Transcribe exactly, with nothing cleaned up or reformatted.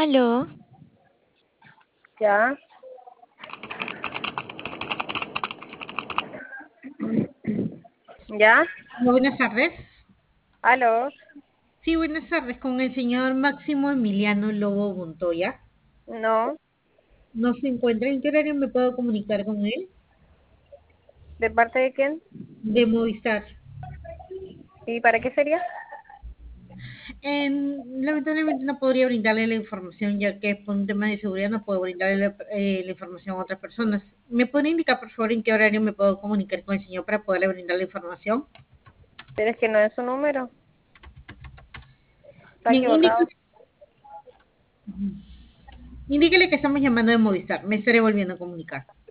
Aló, Ya, ya, Buenas tardes. aló, Sí, buenas tardes, con el señor Máximo Emiliano Lobo Montoya. no, ¿No se encuentra? ¿En qué horario me puedo comunicar con él? ¿de parte de quién? De Movistar. ¿Y para qué sería? En- lamentablemente no podría brindarle la información, ya que por un tema de seguridad no puedo brindarle la, eh, la información a otras personas. ¿Me puede indicar, por favor, en qué horario me puedo comunicar con el señor para poderle brindar la información? Pero es que no es su número, está Bien, equivocado. indique- indíquele que estamos llamando de Movistar. Me estaré volviendo a comunicar.